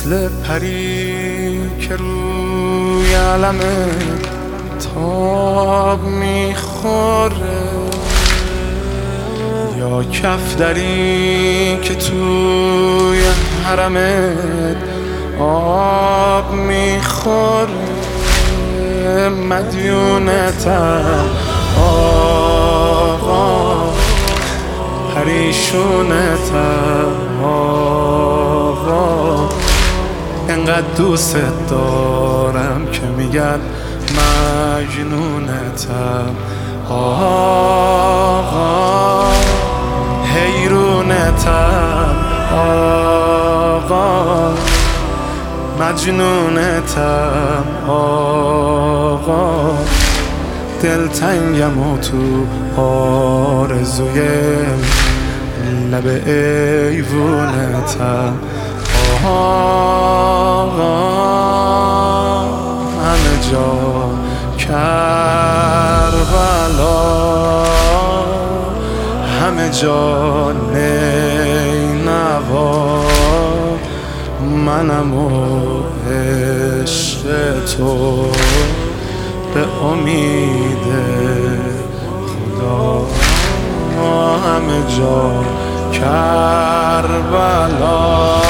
مثل پری که روی علم تاب میخوره، یا کفتری که توی حرمت آب میخوره. مدیونتم آقا، پریشونتم آقا، انقدر دوست دارم که میگن مجنونتم آقا، حیرونتم آقا، مجنونتم آقا، دلتنگم و تو آرزوی لب ایوونتم آقا. همه جا کربلا، همه جا نینوا، منم و عشق تو به امید خدا. همه جا کربلا،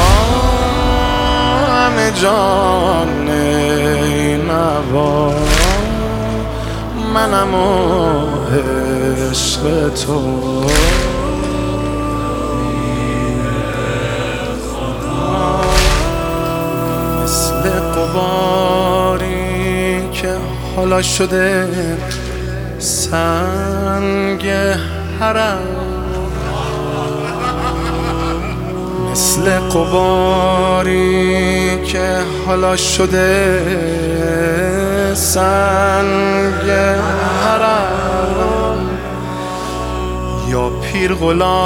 همه جا نینوا، منم و عشق تو. مثل غباری که حالا شده سنگ حرم، مثل غباری که حالا شده سنگ حرم، یا پیر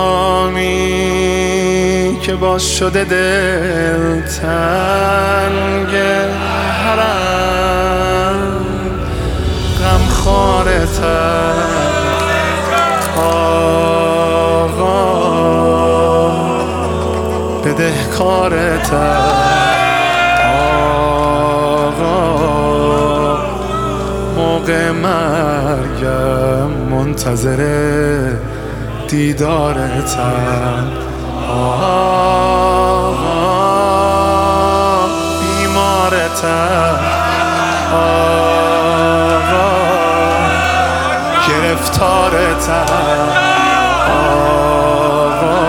غلامی که باز شده دل تنگ حرم. غمخوارتم آقا، بدهکارتم آقا، موقع مرگم منتظر دیدارتم آقا، بیمارتم آقا، گرفتارتم آقا،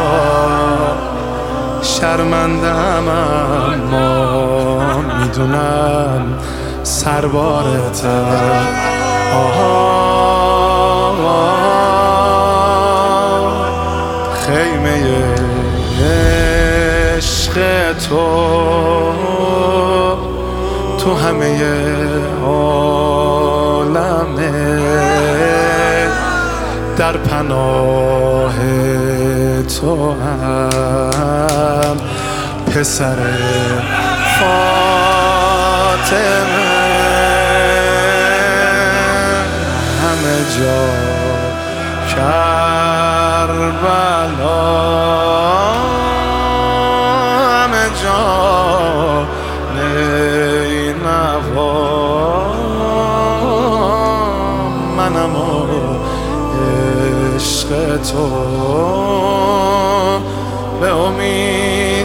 شرمندم اما میدونم سربارتم آقا. خیمه عشق تو همه عالمه، در پناه تو هم پسر فاطمه. همه جا کربلا، همه جا نینوا، منم و عشق تو به امید